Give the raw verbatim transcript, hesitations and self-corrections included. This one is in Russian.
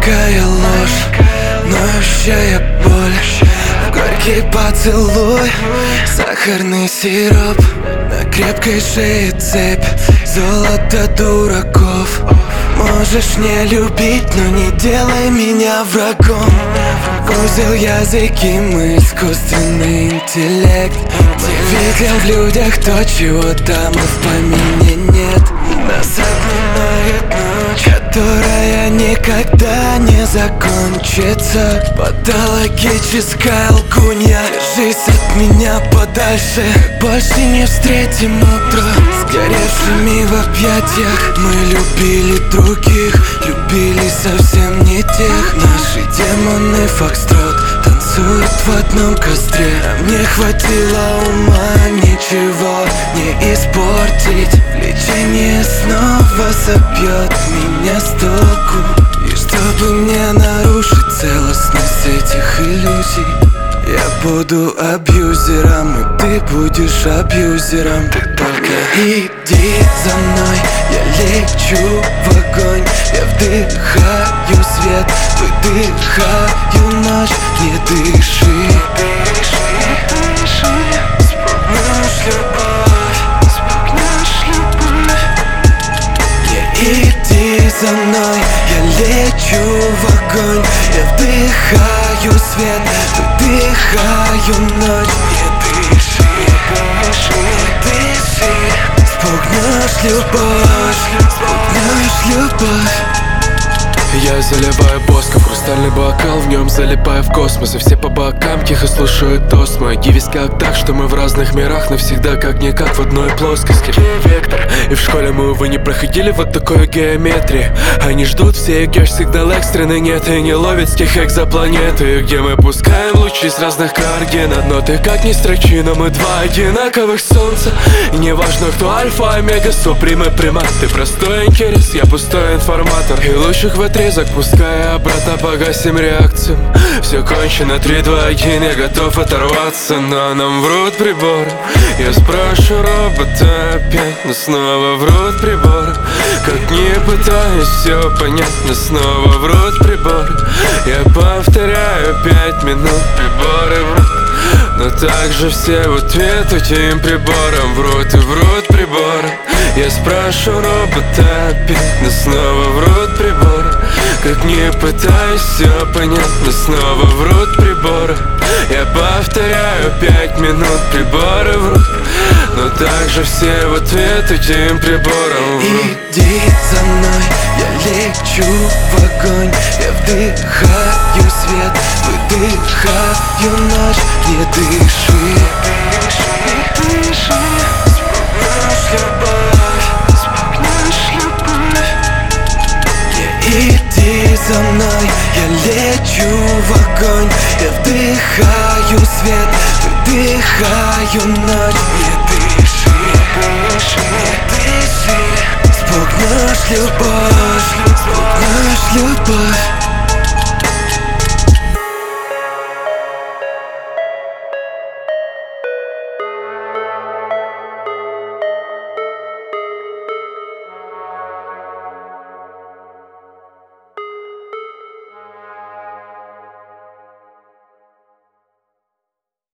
маленькая ложь, ноющая боль, горький поцелуй, сахарный сироп, на крепкой шее цепь, золото дураков. Можешь не любить, но не делай меня врагом. Узел языки, мы искусственный интеллект. Не видел в людях то, чего там и в помине нет. Нас обнимает ночь, которая никогда не закончится. Патологическая лгунья, держись от меня подальше. Больше не встретим утро сгоревшими в объятиях. Мы любили других, любили совсем не тех. Наши демоны фокстрот танцуют в одном костре. А мне хватило ума ничего не испортить. Влечение снова собьет меня с толку. И чтобы не нарушить целостность этих иллюзий, я буду абьюзером, и ты будешь абьюзером. Ты только иди за мной, я лечу в огонь. Я вдыхаю свет, выдыхаю ночь. Не дыши, не дыши, спугнешь любовь, спугнешь любовь. Не иди за мной, я лечу в огонь. Я вдыхаю свет, выдыхаю ночь. Не дыши, не дыши, спугнешь любовь, спугнешь любовь. Я заливаю воском в хрустальный бокал, в нем залипаю в космос. И все по бокам тихо слушают тост мой. Гивис как так, что мы в разных мирах навсегда как-никак в одной плоскости. Вектор. И в школе мы, увы, не проходили вот такой геометрии. Они ждут, все геш сигнал экстренный нет. И не ловят с тех экзопланеты, где мы пускаем лучи с разных координат. Но ты как ни строчи, но мы два одинаковых солнца. И не важно, кто альфа, омега, суприм и примат. Ты простой интерес, я пустой информатор. И лучших в отрезок, пускай обратно погасим реакцию. Все кончено, три, два, один, я готов оторваться. Но нам врут приборы. Я спрошу робота опять, но снова врут приборы. Как не пытаюсь все понять, но снова врут приборы. Я повторяю пять минут, приборы врут. Но также все в ответ этим приборам врут и врут приборы. Я спрашиваю робота опять, но снова врут приборы. Как не пытаюсь все понять, но снова врут приборы. Я повторяю пять минут, приборы врут. Но также все в ответ этим приборам врут. Иди за мной, я лечу в огонь. Я вдыхаю свет, выдыхаю ночь. Не дыши, не дыши, спугнешь любовь, спугнешь любовь. Не иди за мной, я лечу в огонь. Я вдыхаю свет, выдыхаю ночь. Не дыши, не дыши, спугнешь любовь, спугнешь любовь.